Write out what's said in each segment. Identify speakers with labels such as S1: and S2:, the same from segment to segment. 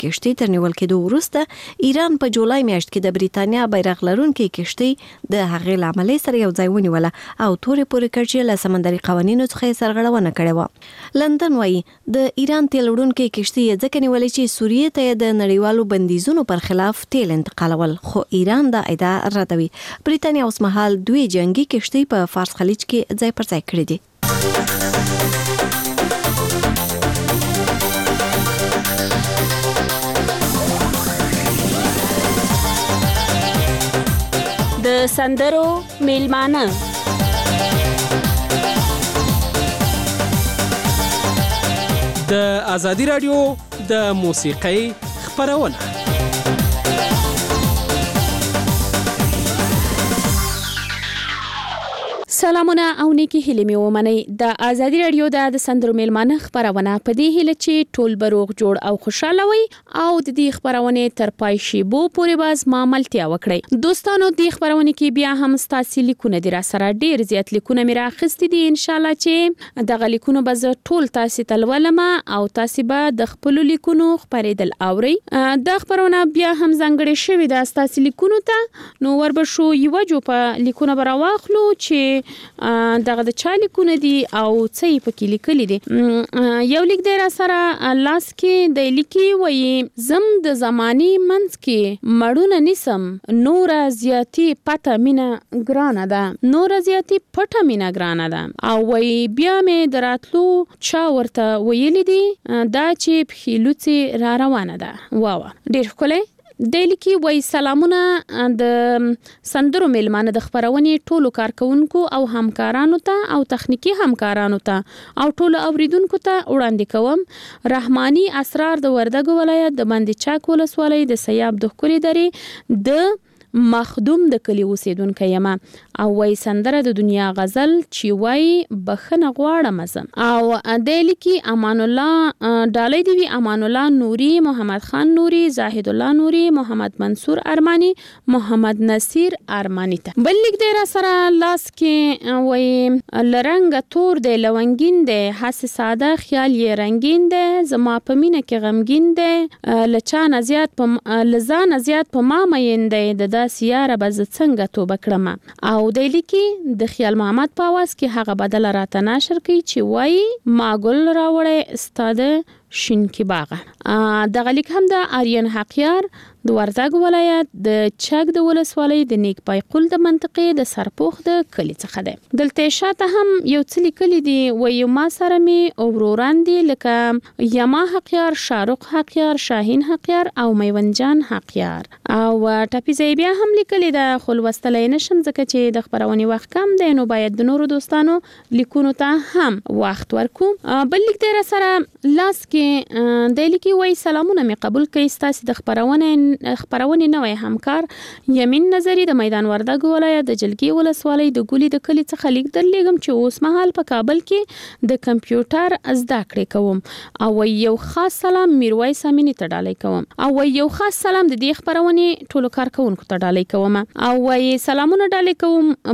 S1: کشتۍ تر نیول کېدو وروسته ایران په جولای میاشت کې د بریتانیا بیرغ لرونکي کشتۍ د هغې له عملې سره یو ځای ونیوله او تورې پورې کړ چې له سمندري قوانینو څخه سرغړونه کړې وه. لندن وایي د ایران تیل وړونکي کشتۍ ځکه نیولې چې سوریې ته د نړیوالو بندیزونو پر خلاف تیل انتقالول، خو ایران دا ادعا ردوي. بریتانیا اوس مهال دوی جنگي کشتۍ په فارس خلیج کې ځای پر ځای کړې دي.
S2: د سندرو میلمانه
S3: د آزادی رادیو د موسیقۍ خپرونه.
S2: سلامونه او نیکی هیله می ومنئ. د آزادی رادیو د سندرو میلمانه خبرونه په دې هیله چې ټول بروغ جوړ او خوشاله وي او د دې خبرونه تر پای شیبو پورې باز ماملتیا وکړي. دوستانو د خبرونه کې بیا هم ستاسو لیکونه د را سره ډیر زیات لیکونه می راخستې دي. ان شاء الله چې دغه لیکونه به ټول تاسو تلولم او تاسو به د خپل لیکونو خبرېدل اوري. د خبرونه بیا هم ځانګړي شوی د تاسو لیکونو ته نو وربشو یو جو په لیکونه براواخلو چې دغه د چا لیکونه دي او څه یې پکې لیکلي دي. یو لیک دی را سره لاس کې د لیکي وایي زم د زماني منځ کې مړونه نیسم نور زیاتی پټه مینا ګرانه ده نور زیاتی پټه مینا ګرانه ده او وایي بیا مې دراتلو چا ورته ویلي دي دا چې پخیلوڅي را روانه ده. واو ډیر ښکلی. د لیکي وای سلامونه د سندرو میلمانه د خبرونې ټولو کارکونکو او همکارانو ته او تخنیکی همکارانو ته او ټولو اوریدونکو ته وړاندې کوم. رحماني اسرار د وردګو ولایت د باندې چاک ولسوالۍ د سیاب د خوري درې د مخدوم د کلی اوسیدونکو یم او وای سندره د دنیا غزل چې وای بخنه غواړم زم او د لیکي امان الله ډالۍ دی امان الله نوري محمد خان نوري زاهد الله نوري محمد منصور ارماني محمد نصیر ارماني ته. بل لیک دی را سره لاس کې وای لرنګ تور دی لونګین دی حس ساده خیال یې رنگین دی زما په مینه کې غمگین دی لچان زیات په لزان زیات په ما مین دی د سیاره بز څنګه توبه کړم او د لیکي د خیال محمد په आवाज کې هغه بدل راته نشر کوي چې وای ما ګل راوړې استاد شینکی باغ. دغه لیک هم د آریان حقیار د وردګ ولایت د چک د ولسوالۍ د نیک پای قل د منطقې د سرپوخ د کلی څخه ده. دلته شاته هم یو څه لیکلي دي وای ما سره می اوروران دي لکه یما حقیار شارق حقیار شاهین حقیار او میونجان حقیار او ټاپی زی بیا هم لیکلي ده خل وستلې نشم ځکه چې د خبرونې وخت کم دی نو باید د نورو دوستانو لیکونو ته هم وخت ورکو. بل لیک دی را سره لاس کې د لیکي وای سلامونه می قبول کړئ. ستاسو د خبرونه نوې همکار یمین نظری د میدان وردګ ولایت د جلګي ولسوالۍ د ګولي د کلی څخه لیک درلېږم چې اوس مهال په کابل کې د کمپیوټر زده کړې کوم او یو خاص سلام میرویس امینی ته ډالۍ کوم او یو خاص سلام د دې خبرونه ټولو کارکونکو ته ډالۍ کوم او سلامونه ډالۍ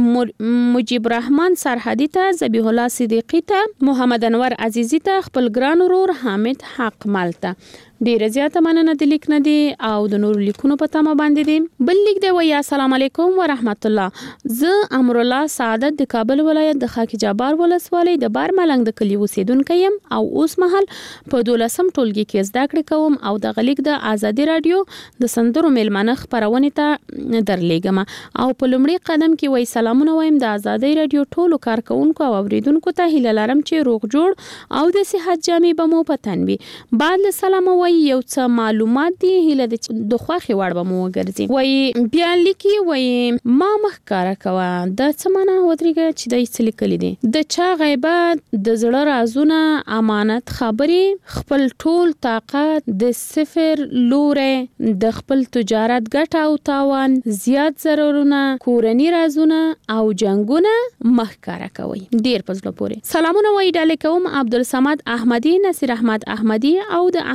S2: کوم مجيب الرحمن سرحدي ته ذبیح الله صدیقی ته محمد انور عزیزی ته خپل ګران ورور حامد حق مالته. ډیر زیاته مننه د لیک نه دی او د نور لیکونو په تمه باندې دی. بل لیک دی وای السلام علیکم ورحمت الله. زه امر الله سعادت د کابل ولایت د خاکی جبار ولسوالۍ د بار ملنګ د کلی اوسیدونکو یم او اوس مهال په 12 ټولګي کې زده کړې کوم او د غلیک د آزادی رادیو د سندرو میلمانه خبرونه ته درلېګم او په لومړي قدم کې وای سلامونه وایم د آزادی رادیو ټولو کارکونکو او اوریدونکو ته هیله لرم چې روغ جوړ او د صحت جامې به مو پتن وي. بعد سلام یو څه معلومات دي هله د خوخي وړ به مو ګرځي. وای بیا لیکي وای ما مخکاره کوه د څمنه ودرېګه چې د څه لیکلي دي د چا غیبت د زړه رازونه امانت خبرې خپل ټول طاقت د صفر لورې د خپل تجارت ګټه او تاوان زیات ضررونه کورنی رازونه او جنگونه مخکاره کوي. ډیر پزله پوري سلامونه وای ډالې کوم عبدالصمد احمدی نصیر احمد احمدی او د احمد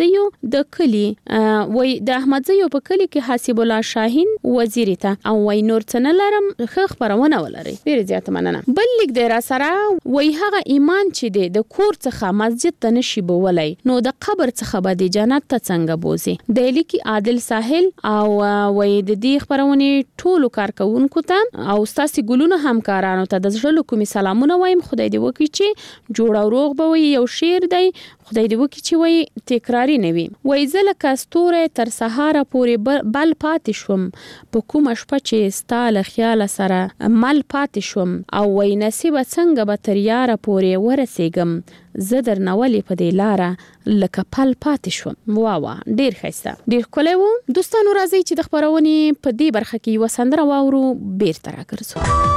S2: احمدزیو د کلی وای د احمدزیو په کلی کې حسیب الله شاهین وزیر ته او وای نور څنګه لرم خ خبرونه ولري ډیر زیات مننه. بل لیک د را سره وای هغه ایمان چې د کور څخه مسجد ته نشي بولای نو د قبر څخه به د جنت ته څنګه بوزي. د لیکي عادل ساحل او وای د دې خبرونه ټولو کارکونکو ته او ستاسو ګلونو همکارانو ته د زړه کومي سلامونه وایم. خدای دې وکړي چې جوړ او روغ به وي. یو شعر دی خدای دې وکړي چې وای تکراری نه وي. وای زله کاستوره تر سهار پورې بل پاتې شوم په کومه شپه چې ستاله خیال سره مل پاتې شوم او وای نصیب څنګه به تر یاره پورې ورسېګم زه درنولې په دې لاره لکه پل پاتې شوم. وا ډیر ښایسته ډیر ښکلی و. دوستانو راځئ چې د خپرونې په دې برخه کې یوه سندره واورو بیرته راګرځو.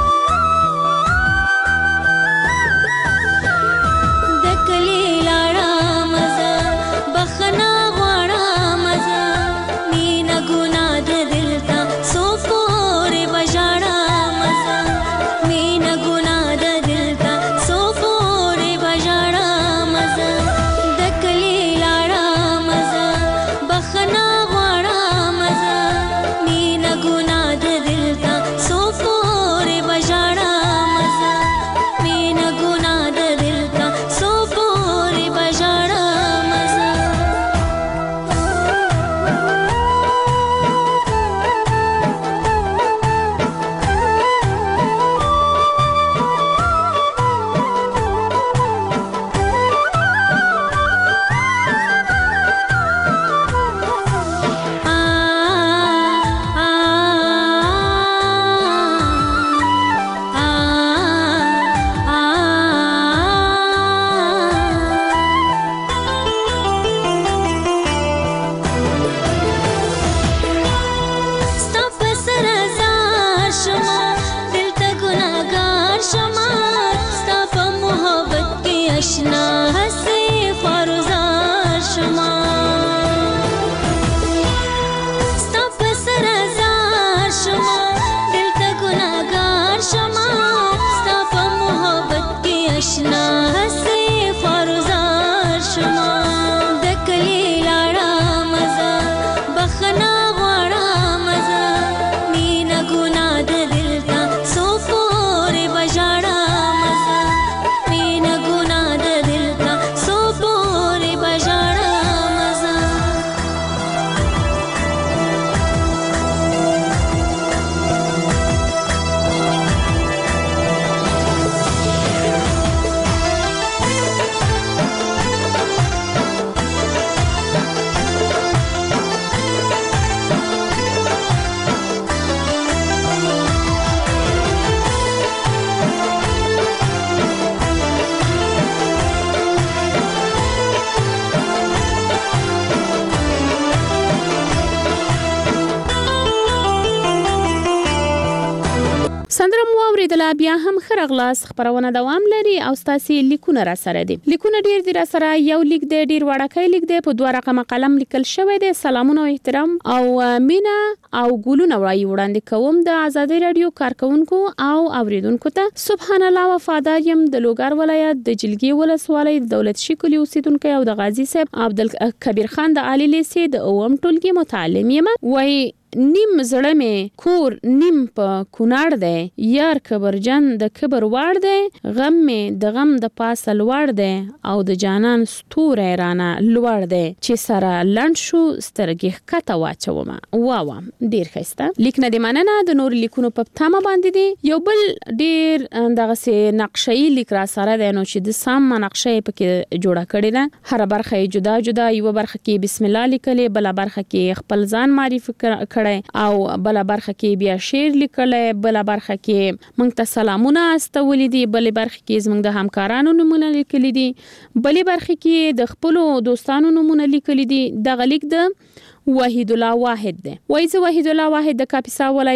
S2: سندره مو اوریدله بیا هم خرغلاس خبرونه دوام لري او ستاسو لیکونه را سره دي. لیکونه ډیر دي را سره. یو لیک دی ډیر وړاکۍ لیک دی په 2 رقم قلم لیکل شوی دی. سلامونه او احترام او مینا او ګلونه وړاندې کوم د ازادي رادیو کارکونکو او اوریدونکو ته. سبحان الله وفادار يم د لوګر ولایت د جلګي ولسوالۍ دولت شکلی اوسیدونکو او د غازی صاحب عبدالکبیر خان د عالی لیسې د اوم ټولګي متعلم یم. وای نیم زړه مې کور نیم په کونړ دی یار کبرجن د کبر وړ دی غم مې د غم د پاسه لوړ دی او د جانان ستوری رانه لوړ دی چې سره لنډ شو سترګې ښکته واچومه. واوا ډیر ښایسته لیک نه دی مننه. د نور لیکونو په تمه باندې دی. یو بل ډیر دغسې نقشه‌ای لیک را سره دی نو چې د سم نقشه یې پکې جوړه کړې ده. هر برخه یې جدا جدا. یو برخه کې بسم الله لیکلې بله برخه کې خپل ځان معرفي کړی او بل برخه کې بیا شعر لیکلې بل برخه کې موږ ته سلامونه استولې دي بل برخه کې زموږ د همکارانو نمونه لیکلې دي بل برخه کې د خپل دوستانو نمونه لیکلې دي. دغه لیک د وحید الله واحد دی. وایي زه وحید الله واحد د کاپیسا ولایت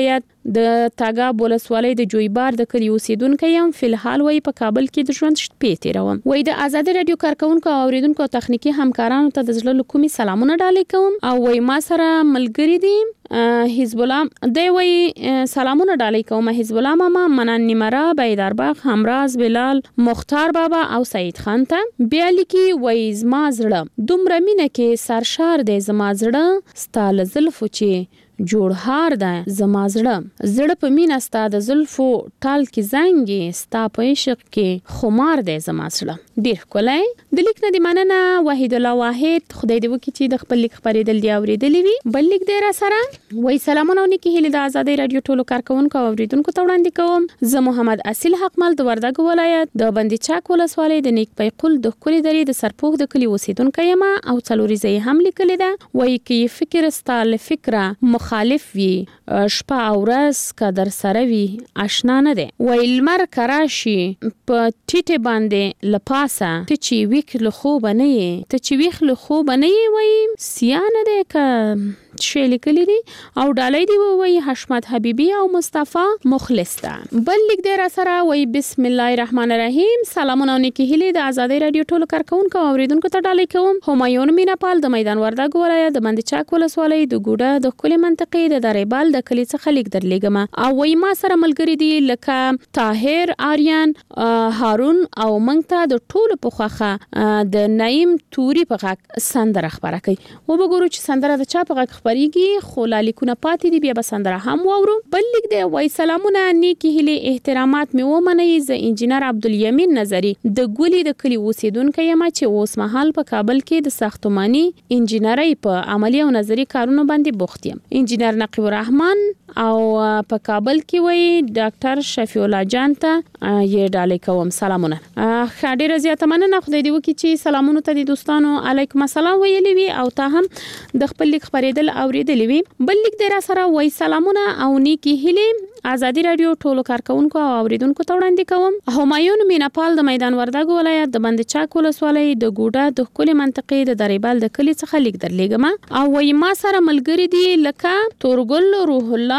S2: د تاګاب ولسوالۍ د جویبار د کلی اوسیدونکو یم. فلحال وای په کابل کې د ژوند شپې تیروم. وای د آزادي رادیو کارکونکو او اوریدونکو او تخنیکی همکارانو ته د زړه له کومې سلامونه ډالۍ کوم. او وای ما سره ملګری دي حزب الله دی. وای سلامونه ډالۍ کوم حزب الله ماما، منان نیمرا، بیدارباغ، همراز، بلال، مختار بابا او سعید خان ته. بیا لیکي وای زما زړه دومره مینه کې سرشار دی، زما زړه ستاله زلفو چې جوړهار ده، زما زړه په مینا ستا د زلفو ټال کې زنګي، ستا په عشق کې خمار دی زما زړه. ډیر ښکلی. د لیک نه دی مننه وحید الله واحد. خدای دې وکړي چې د خپل لیک خپرېدل دی اورېدلی وي. بل لیک دی را سره وای سلامونه او نیکې هیلې د آزادۍ رادیو ټولو کارکونکو او اوریدونکو ته وړاندې کوم. زه محمد اصیل حقمل د وردګ ولایت د بندي چاک ولسوالۍ د نیک پیقل د ښکلې درې د سرپوښ د کلي اوسیدونکی یم او څلوریزه یې هم لیکلې ده. وایي که فکر ستا له فکره مخالف وي، شپه او ورځ که در سره وي اشنا نه دی. وایي لمر که راشي په ټیټې باندې له پاسه، ته چې ویښ له خوبه نه یې، ته چې ویښ له خوبه نه یې، وایي سیا نه دی که شی لیکلی دي. او ډالۍ دی وایي حشمت حبیبي او مصطفی مخلص ده. بل لیک دی را سره وایي بسم الله الرحمن الرحیم. سلامونه او نیکې هیلې د آزادۍ رادیو ټولو کارکونکو او اوریدونکو ته ډالۍ کوم. همایون میناپال د میدان وردګ ولایت د بندي چاک ولسوالۍ د ګوډه د ښکلې منطقې د دریبال د کلي څخه لیک درلیږم. او وایي ما سره ملګري دي لکه طاهر، آریان، هارون او موږ ته د ټولو په خوښه د نعیم توري په غږ سندره خپره کوي. وبګورو چې سندره د چا په غږ خپریږي، خو لالیکونه پاتې دي، بیا به سندره هم واورو. بل لیک دی وای سلامونه نیکې هیلې احترامات مې ومنئ. زه انجینر عبدالیمین نظری د ګولي د کلي اوسیدونکی یم چې اوس مهال په کابل کې د ساختماني انجینرۍ په عملی او نظری کارونو باندې بوخت یم. انجینر نقیب الرحمن او په کابل کې وای ډاکټر شفیع الله جان ته یې ډالۍ کوم. سلامونه. ډیره زیاته مننه. خدای دې وکړي چې سلامونه ته د دوستانو علیکم السلام ویلي وي او تا هم د خپل لیک خپرېدل اوریدلی وي. بل لیک دی را سره وای سلامونه او نیکې هیلې آزادي رادیو ټولو کارکونکو او اوریدونکو ته وړاندې کوم. همایون میناپال د میدان وردګ ولایت د بند چاک ولسوالۍ د ګوډه د ښکلې منطقې د دریبال د کلي څخه لیک درلیږم. او وای ما سره ملګري دي لکه تورګل، روح الله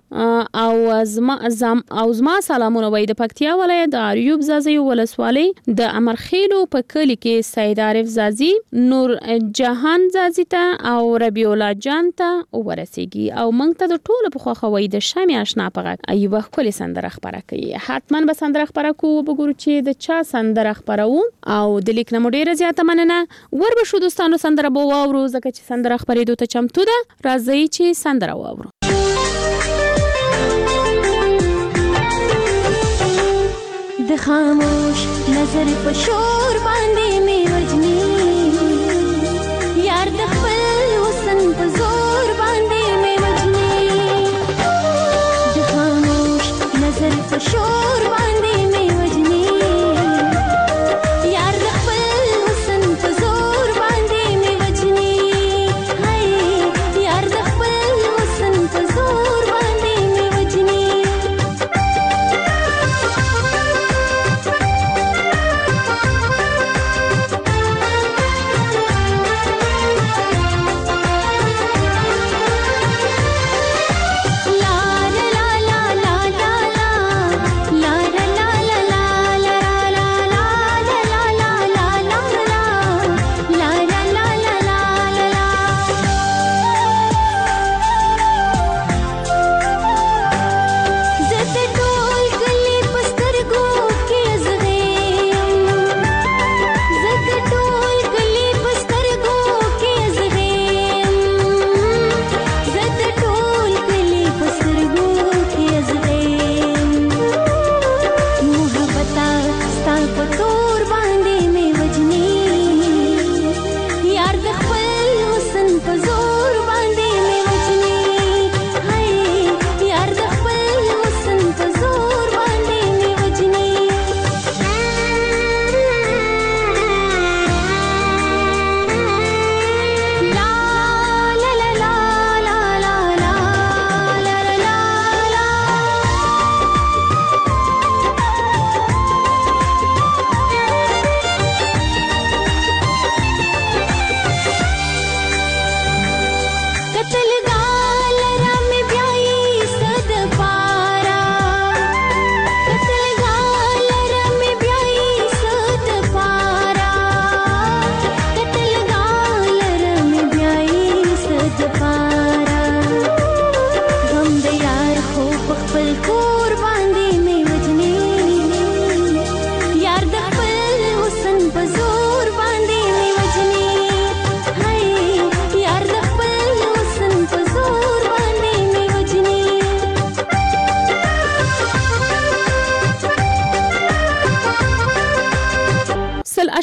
S2: او زما سلامونه وای د پکتیا ولایت د اریوب زازی ولسوالۍ د امرخیلو په کلی کې سید عارف زازی، نور جهان زازی ته او ربیع الله جان ته ورسیږي. او موږ ته د ټولو په خوښه وای د شمع آشنا په غږ ایوه ښکلې سندره خپره کوي. حتما به سندره خپره کوو. وګورو چې د چا سندره خپروو. او د لیک نه مو ډیره زیاته مننه. ور به شو دوستانو سندره به واورو ځکه چې سندره خپرېدو ته چمتو ده. راځئ چې سندره واورو.
S4: د خاموش نظر په شور باندې می وجنی، یار د خپل حسن په زور باندې می وجنی. د خاموش نظر په شور باندې می وجنی، یار د خپل حسن په زور باندې می وجنی. هاي یار د خپل حسن په زور باندې می وجنی.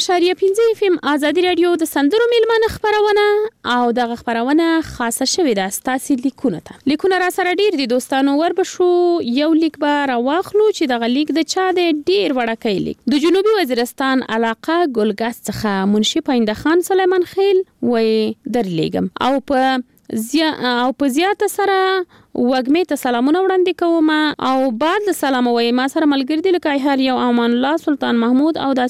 S2: 90.5 FM ازادي رادیو د سندرو میلمانه خبرونه او دغه خبرونه خاصه شوې ده ستاسو لیکونه را سره ډیر دي دوستانو. وربشو یو لیک به راواخلو چې دغه لیک د چا د ډیر وړکې لیک د جنوبي وزیرستان علاقه ګلګاس څخه منشي پاینده خان سلیمان خیل وې درلیږم او په زیاته سره وګمې ته سلامونه وړاندې کوم او بعد د سلام وای ما سره ملګری دی لکه هر یو امان الله سلطان محمود او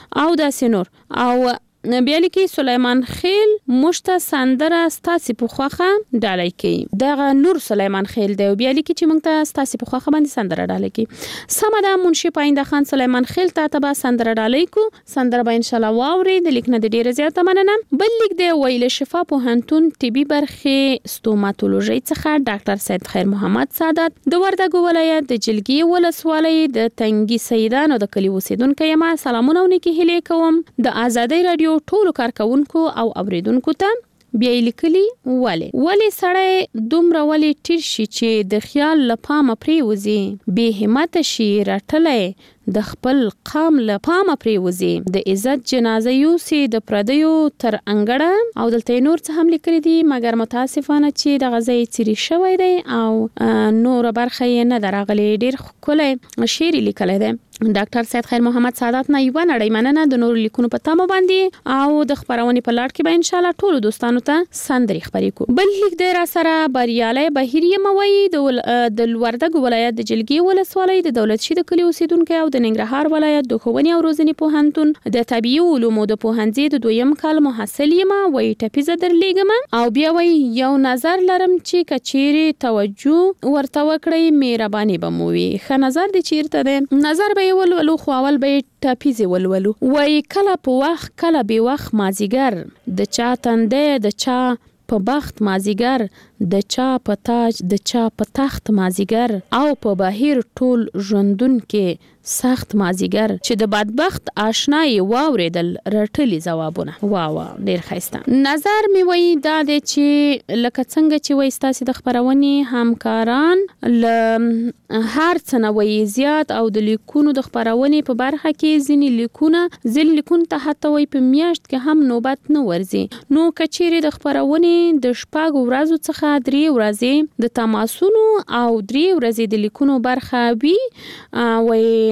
S2: داسې نور او بیا لیکي سلیمان خیل مشته سندره ستاسو په خوخه ډالۍ کوي دغه نور سلیمان خیل دی بیا لیکي چې موږ ته ستاسو په خوخه باندې سندره ډالۍ کوي سمه ده منشي پاینده خان سلیمان خیل ته به سندره ډالۍ کو سندره به ان شاء الله واوري د لیک نه ډیره زیاته مننه. بل لیک دی ویل شفا پوهنتون طبي برخه ستوماتولوژي څخه ډاکټر سید خیر محمد سعادت د وردګو ولایت د جلګي ولسوالۍ د تنګي سیدانو د کلی اوسیدونکو یم سلامونه ونکي هلي کوم د ازادي رادیو ټولو کارکونکو او اوریدونکو ته بیا لیکلي ولی سړی دومره ولی ټیر شي چې د خیال لپامه پریوزي به همت شي راټلې د خپل قام لپامه پریوزي د عزت جنازه یوسي د پردیو تر انګړه او دلته نور څه هم لیکلي دي مګر متاسفانه چې د غزي چيري شوی دی او نور برخه یې نه درغلي ډیر کله شعر لیکلی دی. ډاکټر سید خیر محمد سعادت نه یو نړۍ مننه د نور لیکونو په تمه باندې او د خبرونې په لاړ کې به ان شاء الله ټول دوستانو ته سندري خبرې کو. بل لیک دی را سره بریالي بهیریه موي د وردګ ولایت د جلګي ولسوالۍ د دولت شي د کلی اوسیدونکو او د ننګرهار ولایت د ښوونې او روزنې پوهنتون د طبيعي علومو د پوهنځي د دویم کال محصل یم وای ټپیزه درلیږم او بیا وای یو نظر لرم چې کچيري توجه ورته وکړئ مهرباني بموي ښه نظر دي چیرته ده نظر به ولولو خو اول به ټاپیزه ولولو وای کله په وخت کله به وخت مازیګر د چا تندې د چا په بخت مازیګر د چا په تاج د چا په تخت مازیګر او په بهیر ټول ژوندون کې سخت مازیګر چې د بدبخت آشنای واوریدل رټلی جوابونه وا ډیر ښایسته نظر می وای دا د چې لکه څنګه چې وای ستاسو د خبرونې همکاران هر څنه وای زیات او د لیکونو د خبرونې په برخه کې ځینې لیکون ته حتی وای په میاشت کې هم نوبت نه ورزي نو کچېره د خبرونې د شپږ ورځو څخه 3 ورځې د تماسونو او 3 ورځې د لیکونو برخه وی وای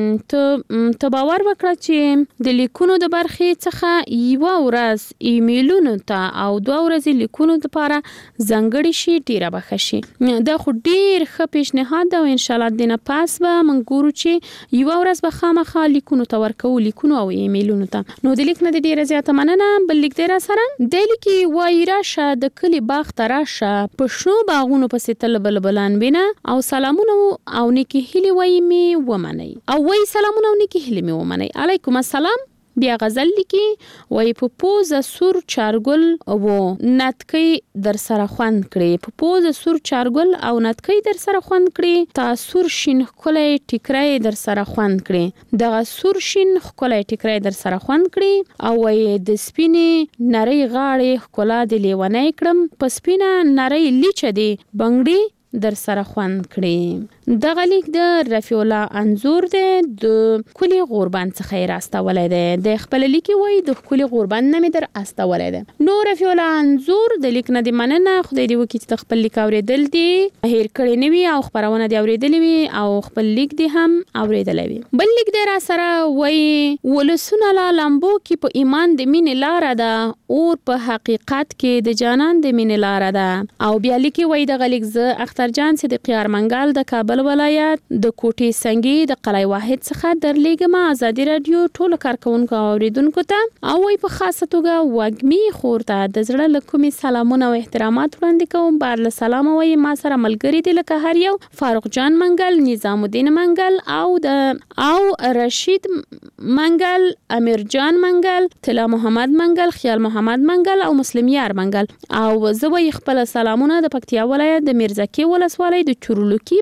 S2: ته باور وکړه چې د لیکونو د برخې څخه یو ورځ ایمیلونو ته او 2 ورځې لیکونو لپاره ځانګړي شي ډیره بخښي دا خو ډیر ښه پیشنهاد ده او ان شاء الله دینه پاس به من ګورو چې یو ورځ به خامخا لیکونو ته ورکو لیکونو او ایمیلونو ته نو د لیک نه ډیره زیاته مننه. بل لیک دی را سره د لیکي وای راشه د کلی باغ ته راشه په شنو باغونو پسې تل بلبلان بینه او سلامونه او نیکی هیلي وای می ومنه او وای سلامونه نیکی هلی می ومنه علیکم السلام. بیا غزل لیکي وای په پوزه سور چارګل او نتکي در سره خوند کړي په پوزه سور چارګل او نتکي در سره خوند کړي تا سور شین خلای ټیکرای در سره خوند کړي دغه سور شین خلای ټیکرای در سره خوند کړي او وای د سپینې نری غاړې خلا د لیونای کړم په سپینه نری لیچ دی بنگړي در سره خوند کړي. دغه لیک د رفیع الله انزور دی د کلی قربان څخه راستولای دی د خپل لیکي وای د کلی قربان نه می در استولای دی نو رفیع الله انزور د لیک نه دی مننه خدای دی وکي چې خپل لیک اوریدل دی هیر کړي نه وي او خبرونه دی اوریدل وي او خپل لیک دی هم اوریدل وي. بل لیک دی را سره وای ولسونه لا لامبو کې په ایمان د مين لار ده او په حقیقت کې د جانان د مين لار ده او بیا لیکي وای د غلیک ز اختر جان صدیقی ارمنګل د کابل ولایت د کوټي سنگي د قلعه واحد څخه درلیږم ازادي رادیو ټول کارکونکو او اوریدونکو ته او وای په خاصه توګه وګمي خورته د زړه لکومي سلامونه او احترامات وړاندې کوم بعد له سلام وای ما سره ملګری دي لکه هر یو فاروق جان منګل نظام الدین منګل او رشید منګل امیر جان منګل طلا محمد منګل خیال محمد منګل او مسلم یار منګل او زوی خپل سلامونه د پکتیا ولایت د میرزکی ولسوالۍ د چورلوکی په کلی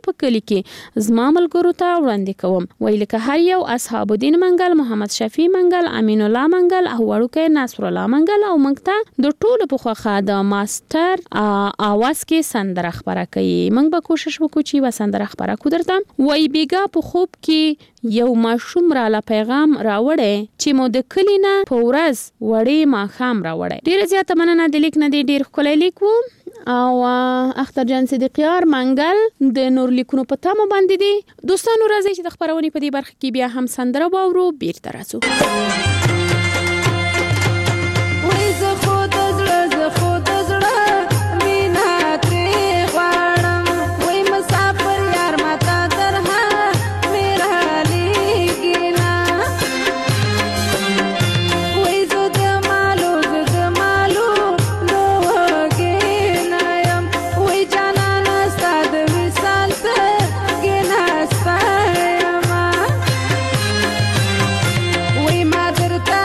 S2: کې زما ملګرو ته وړاندې کوم. ویل که هر یو اصحاب الدین منګل، محمد شفیع منګل، امین الله منګل او وړوکی نصر الله منګل او موږ ته د ټولو په خوخه د ماستر اواز کې سندره خبره کوي. موږ به کوشش وکړو چې و سندره خبره کو درته. وای بیګا په خوب کې یو ماشوم را ل پیغام راوړی چې مو د کلی نه په ورځ وړې ماښام راوړی. ډیره زیاته مننه د لیک نه دی، ډیر ښکلی لیک و او اختر جان صدیقیار منګل د نور لیکونو په تمه باندې دي. دوستانو راځي چې د خبرونې په دې برخه کې بیا هم سندره واورو، بیرته راځو.
S5: Madre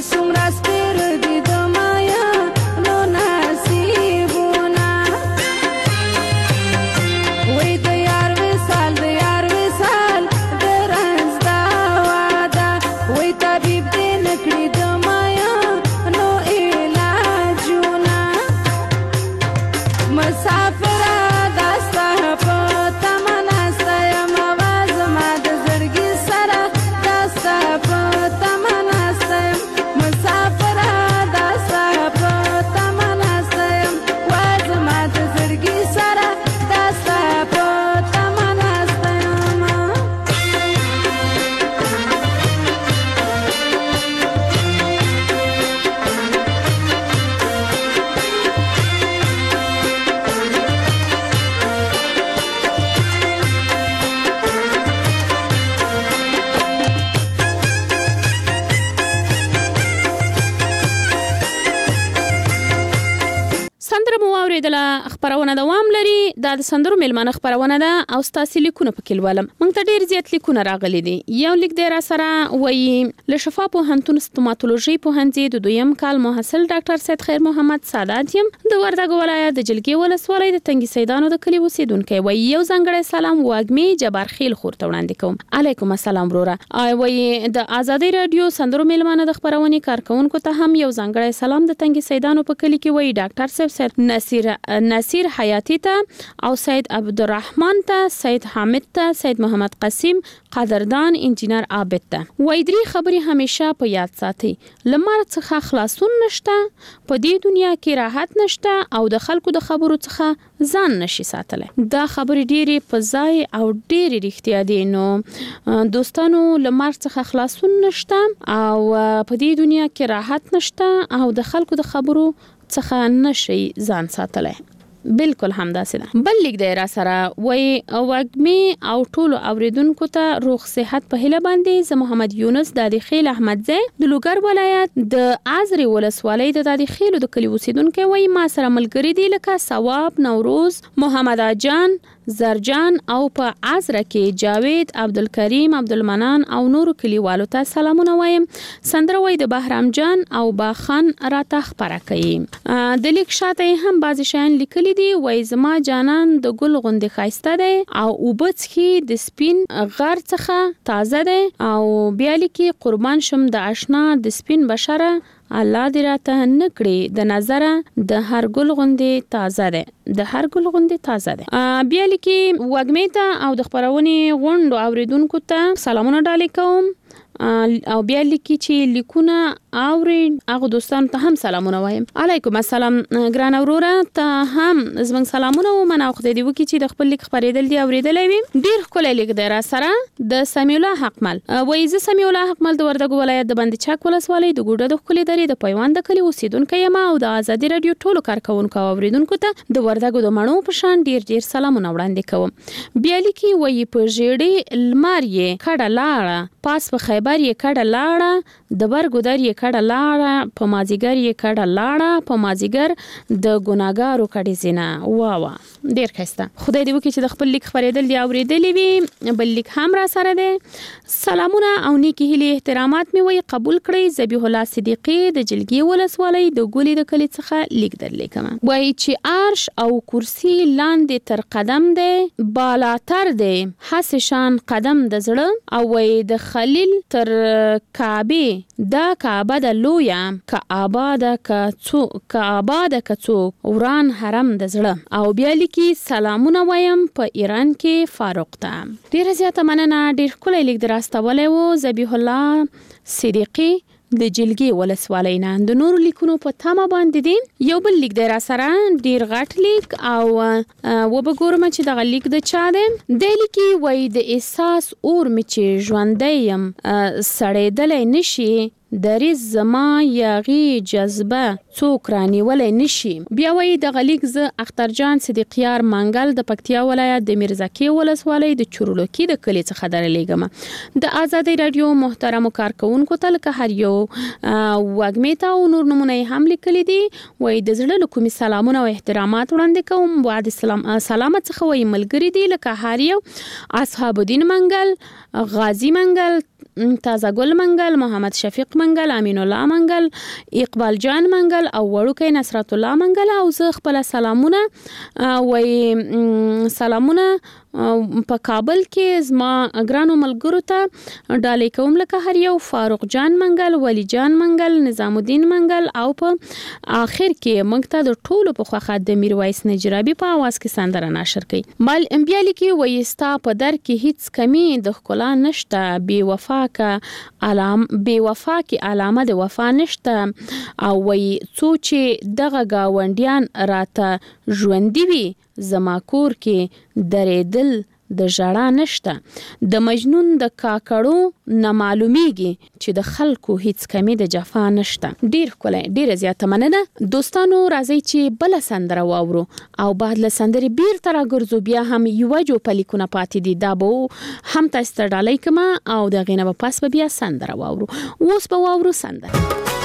S5: څومره سپېر دي د مایا نو نصیبونه وای د یار وصال د یار وصال د رنځ دا واده وای طبیب دې نکړي د مایا نو علاجونه مسافره داسته په تمنا ستیم اواز ما د زړګي سره داسته په تمنا ستیم مسافره داسته په تمنا ستیم واز ما د زړګي سره داسته په تمنا ستیم
S2: سندره مو اوریدله خبرونه دوام لري دا د سندرو میلمانه خبرونه ده او ستاسو لیکونه پکې لولم موږ ته ډیر زیات لیکونه راغلي دي یو لیک دی را سره وایي له شفا پوهنتون ستوماتولوژي پوهنځي د دویم کال محصل ډاکټر سید خیر محمد سادات یم د وردګو ولایت د جلګي ولسوالۍ د تنګي سیدانو د کلی اوسیدونکو وایي یو ځانګړی سلام واګمي جبار خیل خور ته وړاندې کوم علیکم السلام وروره وایي د ازادي رادیو سندرو میلمانه د خبرونې کارکونکو ته هم یو ځانګړی سلام د تنګي سیدانو په کلی کې وایي ډاکټر سید نصیر حیاتی ته او سید عبدالرحمن ته سید حامد ته سید محمد قسیم قدردان انجینر عابد ته وایي درې خبرې همیشه په یاد ساتي لمر څخه خلاصون نشته په دې دنیا کې راحت نشته او د خلکو د خبرو څخه ځان نشي ساتلی دا خبرې ډېرې په ځای او ډېرې رښتیا دي نو دوستانو لمر څخه خلاصون نشته او په دې دنیا کې راحت نشته او د خلکو د خبرو څخه نشي ځان ساتلی بالکل همداسې ده بل لیک دی را سره وای وګمي او ټولو اوریدونکو ته روغ صحت په هیله باندې زه محمد یونس دادی خیل احمدزی د لوګر ولایت د ازری ولسوالۍ د دادی خیل د کلی اوسیدونکو وای ما سره ملګری دی لکه ثواب نوروز محمد اجان زرجان او په ازره کې جاوید عبدالکریم عبدالمنان او نورو کلیوالو ته سلامونه وایم سندره وای د بهرام جان او باخان راته خبره کوي د لیک شاته هم بعضی شیان لیکلي دي وای زما جانان د ګل غوندې ښایسته دی او وبڅخي د سپین غر څخه تازه دی او بیا لیکي قربان شم د آشنا د سپین بشره الله دې راته نکړي د نظره د هر ګل غوندې تازه ده د هر ګل غوندې تازه ده بیا لیکي وګمې ته او د خبرونې غونډو اوریدونکو ته سلامونه ډالې کوم او بیا لیکي چې لیکونه اوري هغه دوستانو ته هم سلامونه وایم علیکم السلام ګران اوروره ته هم زمنګ سلامونه ومنه او خدای دې وکړي چې د خپل لیک خبرېدل دی اوریدلې وي ډیر ښکلی لیک دی را سره د سمیع الله حقمل وایي زه سمیع الله حقمل د وردګو ولایت د بند چاک ولسوالۍ د ګوډه د ښکلې درې د پیوند د کلي اوسیدونکی یم او د ازادي رادیو ټولو کارکونکو او اوریدونکو ته د وردګو د مڼو په شان ډیر سلامونه وړاندې کوم بیا لیکي وایي په ژیړې لمر یې کډه لاړه پاس په خیبر یې کډه لاړه د برګودر یې کډه لاړه په مازیګر یې کډه لاړه په مازیګر د ګناګارو کډې زینه وا ډیر ښایسته خدای دې وکړي چې د خپل لیک خبرېدل دی اوریدلې وي بل لیک هم را سره دی سلامونه او نیکی هیلې احترامات مې وایي قبول کړئ ذبیح الله صدیقي د جلګي ولسوالۍ د ګولې د کلي څخه لیک درلیکم وایي چې عرش او کرسي لاندې تر قدم دی بالاتر دی حس شان قدم د زړه او وایي د خلیل تر کعبه دا کعبه د لویا که آباده که څوک وران حرم د زړه او بیا لیکي سلامونه وایم په ایران کې فاروق ته ډیره زیاته مننه ډیر ښکلی لیک دراستولی و ذبیح الله صدیقي د جلګي ولسوالۍ نه د نورو لیکونو په تمه باندې دي یو بل لیک دی را سره ډیر غټ لیک او وبګورم چې دغه لیک د چا دی د لیکي وای د احساس اور می چې ژوندی یم سړېدلی نشي دریز زما یاغي جذبه څوک رانیولی نشي بیا وایي دغه لیک زه اخترجان صدیقیار منګل د پکتیا ولایت د میرزکې ولسوالۍ د چورلوکي د کلي څخه درلیږم د ازادي رادیو محترمو کارکونکو ته لکه هر یو وګمې ته او نور نمونه هم لیکلي دي وایي د زړه له کومې سلامونه او احترامات وړاندې کوم وعد سلامت څخه وایي ملګري دي لکه هر یو اصحاب الدین منګل غازی منګل تازه ګل منګل، محمد شفیق منګل، امین الله منګل، اقبال جان منګل او وړوکی نصرت الله منګل. او زه خپل سلامونه په کابل کې زما ګرانو ملګرو ته ډالۍ کوم، لکه هر یو فاروق جان منګل، ولی جان منګل، نظام الدین منګل. او په آخر کې موږ ته د ټولو په خوښه د میرویس نجرابي په आवाज کې سندره نشر کړي. بل بیا لیکي وایي ستا په در کې هیڅ کمی د ښکلا نشته، بې وفا کې علامه د وفا نشته. او وایي څو چې دغه ګاونډیان راته ژوندي وي زما کور کې درېدل د ژړا نشته. د مجنون د کاکړو نه معلومیږي چې د خلکو هیڅ کمی د جفا نشته. ډیر ښکلی، ډیره زیاته مننه. دوستانو راځئ چې بله سندره واورو او بعد له سندرې بیرته راګرځو. بیا هم یوه جوپه لیکونه پاتې دي، دا به هم تاسو ته ډالۍ کړم او د هغې نه به پس به بیا سندره واورو. اوس به واورو سندره.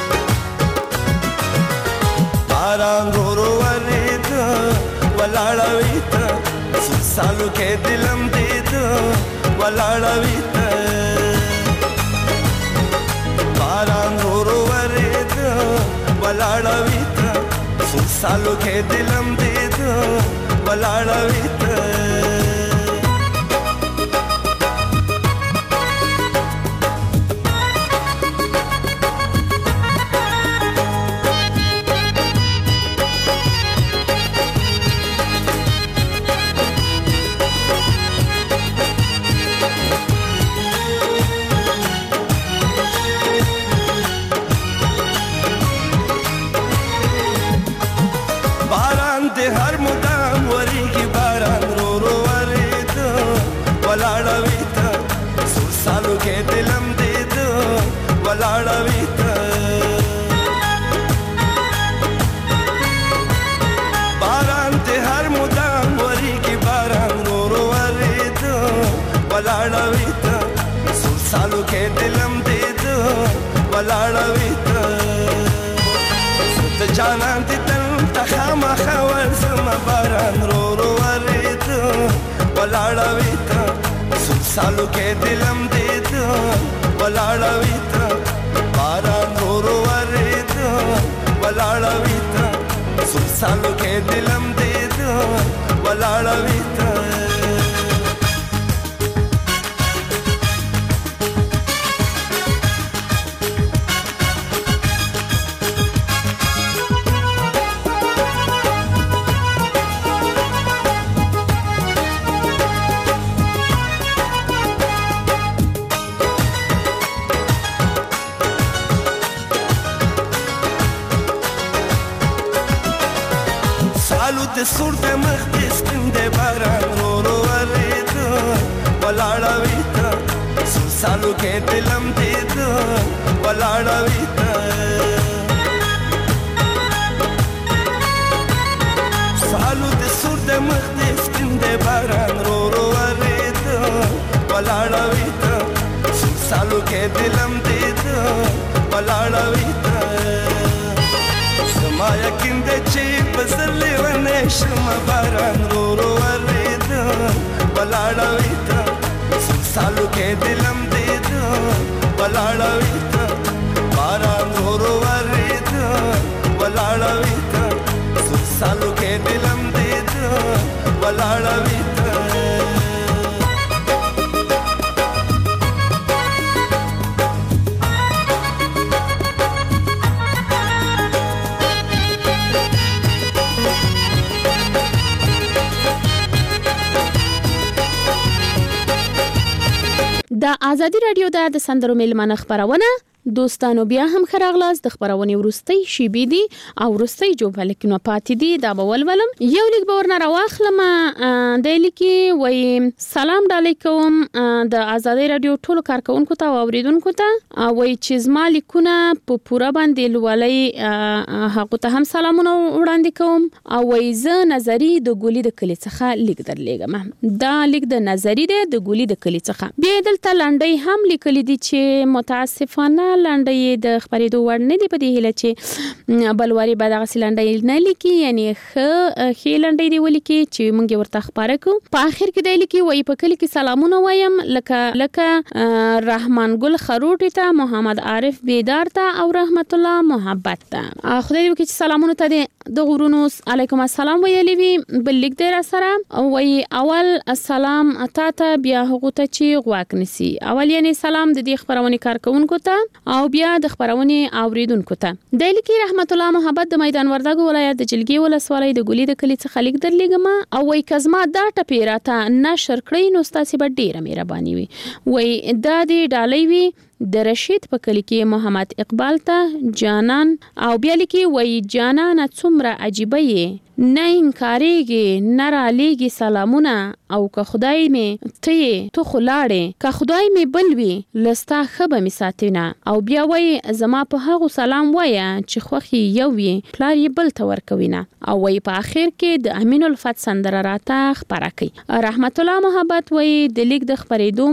S6: باران ورو ورېده ولاړه وي ته، څو سالو کې دلم دیده ولاړه وي ته. باران ورو ورېده ولاړه وي ته، څو سالو کې دلم دیده ولاړه وي ته. جانان دي تل تخامه خول زما باران رو رو ورېده ولاړه وي ته، څو سالو کې دلم دیده ولاړه وي ته. باران رو رو ورېده ولاړه وي ته، څو سالو کې دلم دیده ولاړه وي ته. د سور د مخ د سپین د باران رو رو ورېده ولاړه وي ته، څو سالو کې دلم دیده ولاړه وي ته. سالو د سور د مخ د سپین د باران رو رو ورېده ولاړه وي ته، څو سالو کې دلم دیده ولاړه وي ته. زما یقین دی چې په زه لیونی شم، باران رو رو ورېده ولاړه وي ته، څو سالو کې دلم دیده ولاړه وي ته. باران رو رو ورېده ولاړه وي ته، څو سالو کې دلم دیده ولاړه وي ته.
S2: د ازادي رادیو د سندرو میلمانه خبرونه. دوستانو بیا هم خراغلاس د خبرونې ورستۍ شیبې دي او ورستۍ جوړه لیکنه پاتې دي. دا به ولولم یو لیک به ورنه راواخلم. د لیکي وای سلام ډالۍ کوم د ازادي رادیو ټولو کارکونکو ته او اوریدونکو ته. وای چې زما لیکونه په پوره باندې لولای حق ته هم سلامونه وړاندې کوم. او وای زه نظری د ګولې د کلی څخه لیک درلېګم. دا لیک د نظری د ګولې د کلی څخه. بیا دلته لنډۍ هم لیکلې دي چې متاسفانه لنډۍ د خبرېدو وړ نه دي، په دې هیله چې بلواري به دغسې لنډۍ نه لیکي، یعنی ښې لنډۍ دې ولیکي چې موږ ورته خپاره کړو. په آخر کې دی لیکي وایي په کلي کې سلامونه وایم لکه رحمان ګل خروټي ته، محمد عارف بیدار ته او رحمت الله محبت ته. خدای دې وکړي چې سلامونه ته دې د غرونو علیکم السلام ویلي وي. بل لیک دی را سره وایي اول السلام تا ته، بیا هغو ته چې غواک نسی. اول یعنی سلام د دې خبرونې کارکونکو ته او بیا د خبرونې اوریدونکو ته. دی لیکي رحمت الله محبت د میدان وردګو ولایت د جلګې ولسوالۍ د ګولي د کلي څخه لیک درلیږم او وایي که زما دا ټپې راته نشر کړئ نو ستاسې به ډېره مهرباني وي. وایي دا دې ډالۍ وي د رشید په کلی کې محمد اقبال ته جانان. او بیا لیکي وایي جانان څومره عجیبه یې، نه انکارېږي نه رالیږي سلامونه، او که خدای مې ته یې تو خو لاړې، که خدای مې بل وي لستا ښه به مې ساتینه. او بیا وایي زما په هغو سلام وایه چې خوښ یو وي پلار یې بل ته ورکوینه. او وایي په آخر کې د امین الفت سندره راته خپره کوي. رحمت الله محبت وایي د لیک د خپرېدو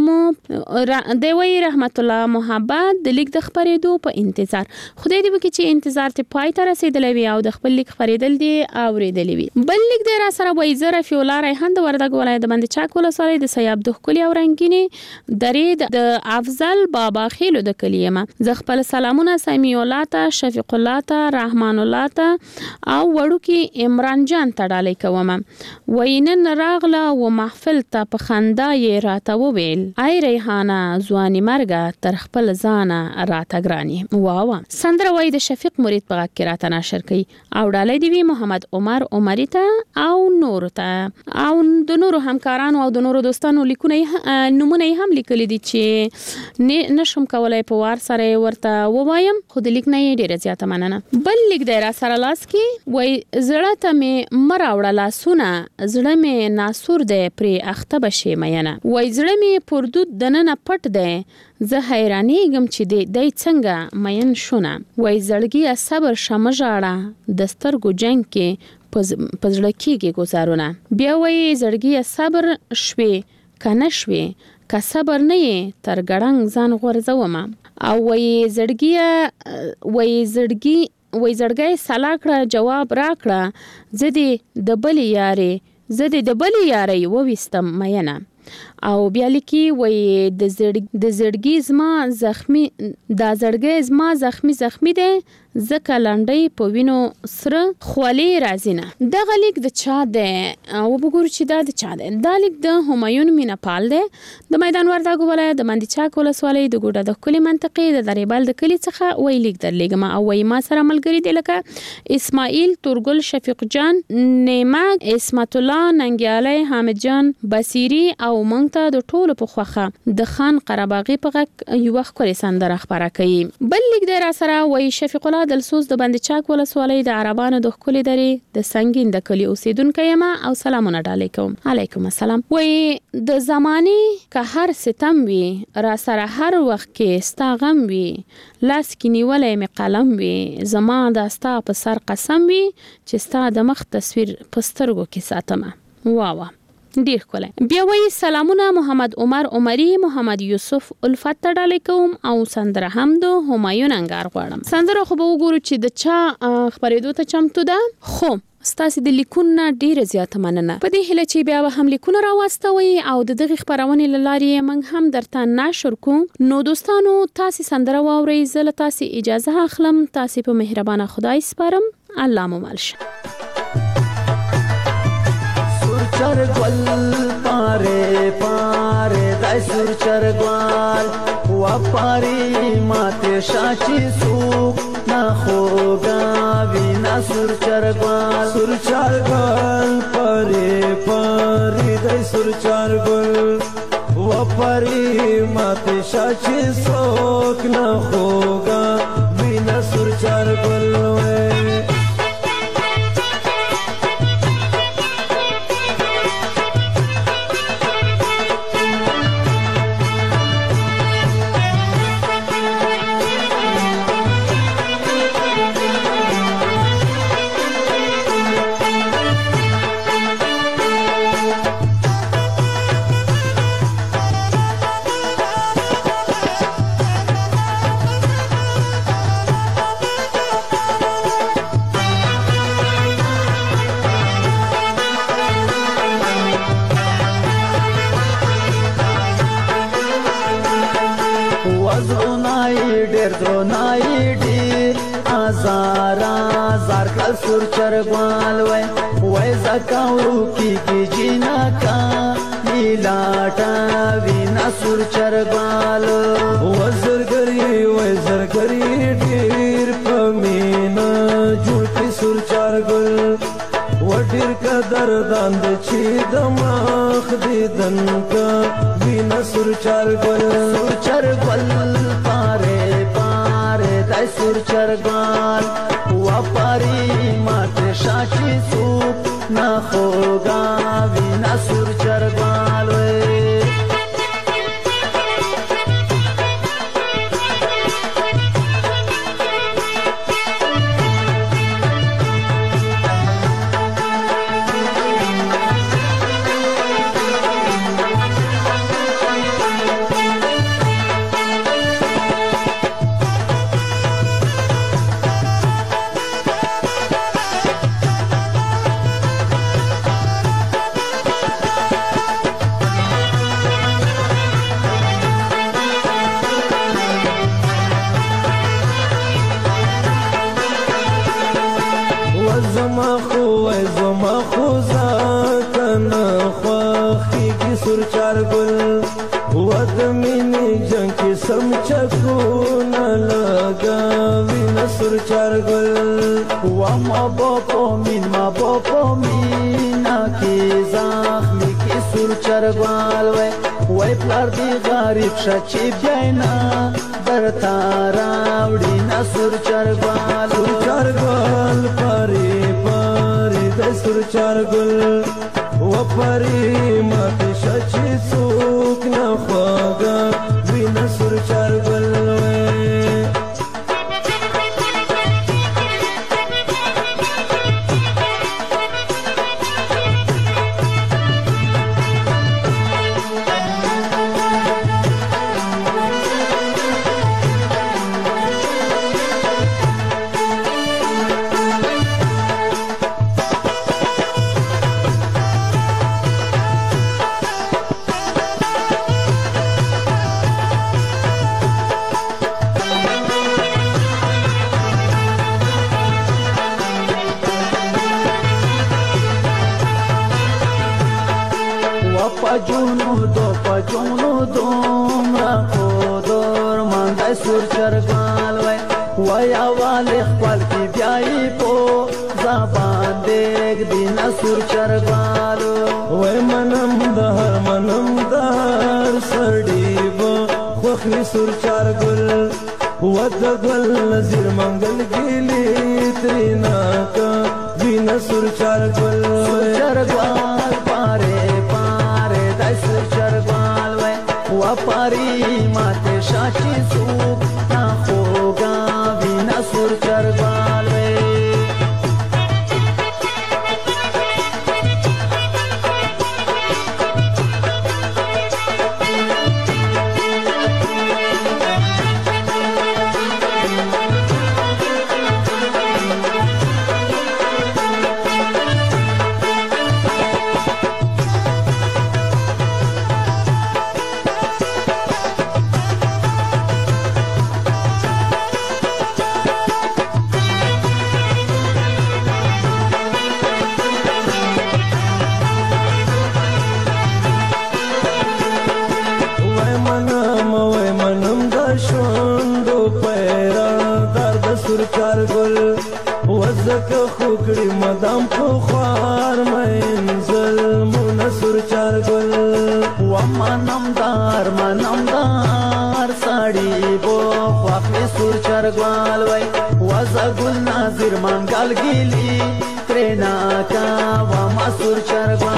S2: مو دی وایي رحمت الله محبت د لیک د خپرېدو په انتظار. خدای دې وکړي چې انتظار ته پای ته رسېدلی وي او د خپل لیک خپرېدل دې اورېدلی وي. بل لیک دی را سره وایي زه رفیع الله ریحان د وردګ ولایت د بند چاک ولسوالۍ د سیاب د ښکلې او رنګینې درې د افضل بابا خیلو د کلي یم. زه خپل سلامونه سمیع الله ته، شفیق الله ته، رحمان الله ته او وړوکي عمران جان ته ډالۍ کوم. وایي نن راغله و محفل ته په خندا یې راته وویل ای ریحانه ځواني مرګه تر خپل ځانه راته ګرانې. واوا سندره وایي د شفیق مرید په غږ کې راته نشر کوي او ډالۍ دې وي محمد عمر عمري ته او نورو ته او د نورو همکارانو او د نورو دوستانو لیکونه نومونه یې هم لیکلي دي چې نشم کولی په وار سره ورته ووایم، خو د لیک نه یې ډېره زیاته مننه. بل لیک دی را سره لاس کې وایي زړه ته مې مه راوړه لاسونه، زړه مې ناسور دی پرې اخته به شې مینه. وایي زړه مې پردود دننه پټ دی، زه حیرانېږم چې دی څنګه مین شونه. وایي زړګیه صبر شه مه ژاړه، د سترګو جنګ کې په زړه کېږي ګزارونه. بیا وایي زړګیه صبر شوې که نه شوې، که صبر نه یې تر ګړنګ ځان غورځومه. او وایي زړګی سلا کړه جواب را کړه، زه دې د بلې یارۍ وویستم مینه. او بیا لیکي وایي د زړګي زما زخمی زخمی دی، ځکه لنډۍ په وینو سره خولې راځي نه. دغه لیک د چا دی او وګورو چې دا د چا دی. دا لیک د همایون مینهپال دی د میدان وردګو ولایت د بند چاک ولسوالۍ د ګوډه د ښکلې منطقې د دریبال د کلي څخه وایي لیک درلیږم. او وایي ما سره ملګري دي لکه اسماعیل تورګل، شفیق جان، نعمت، اسمت الله ننګیالی، حامد جان بصیري او موږ ته د ټولو په خوښه د خان قرهباغي په غږ یوه ښکلې سندره خپره کوي. بل لیک دی را سره وایي شفیق الله دلسوز د بند چاک ولسوالۍ د عربانو د ښکلې درې د سنګین د کلي اوسیدونکی یم او سلامونه ډالۍ کوم. علیکم السلام. وایي د زمانې که هر ستم وي را سره هر وخت کې ستا غم وي، لاس کې نیولی مې قلم وي، زما دا ستا په سر قسم وي چې ستا د مخ تصویر په سترګو کې ساتمه. واوا ډیر ښکلی. بیا وایي سلامونه محمد عمر عمري، محمد یوسف الفت ته ډالۍ کوم او سندره هم د همایون انګار غواړم. سندره خو به وګورو چې د چا خپرېدو ته چمتو ده. خو ستاسې د لیکونو نه ډېره زیاته مننه. په دې هیله چې بیا به هم لیکونه راواستوئ او د دغې خپرونې له لارې موږ هم درته نشر کوو. نو دوستانو تاسې سندره واورئ، زه له تاسې اجازه اخلم. تاسې په مهربانه خدای سپارم. الله مو مل شه.
S7: چرګل پاره پاره دای سور چرګوال و پاره ماته شاچی سوق نا خوګا وینا سور چرګوال پاره پاره دای سور چرګل و پاره ماته شاچی سوق نا خوګا وینا سور چرګل زارا زار کل سور چرګوال وای زکاو کی جینا کا میلاټا وینا سور چرګوال وای زرګری ډیر پمینا جوړ کی سور چرګل وډیر قدر داند چې دماغ دې دنکا وینا سور چرګل پاره پاره دای سور چرګال وا پاری ماته شاچی سوپ نا خوگا وینا سور چرګال زما خو ځکه نه خوښېږي سور چرګل ود مینې جنګ کې سم چکونه لګوي نه سور چرګل ما با په مینا کې زخمي کې سور چرګل وای پلار دې غریب شه چې بیا نه درته راوړي نه سور چرګل پرې د سور چرګل و پرې ماته شچې څوک نه خواږه وي نه سور چرګل پجونو دومره خودور ماندای سور چرګال وای اواله خپل کې بیاي په زبان دې دینه سور چرګال وای منم دهر سړی و خوخي سور چرګل ود ګل نظر منګل ګلی ترینا کا دینه سور چرګل پاره دای سور چرګال وا پاری ماته شاچی سوپ نا خوگا وینا سور چرګال وزکه خوکړی مدام په خوار منزل مون سور چرګل و منمدار ساړي بو خپل سور چرګوال وای وزګل ناظر منګل ګلی ترنا کا و ما سور چرګوال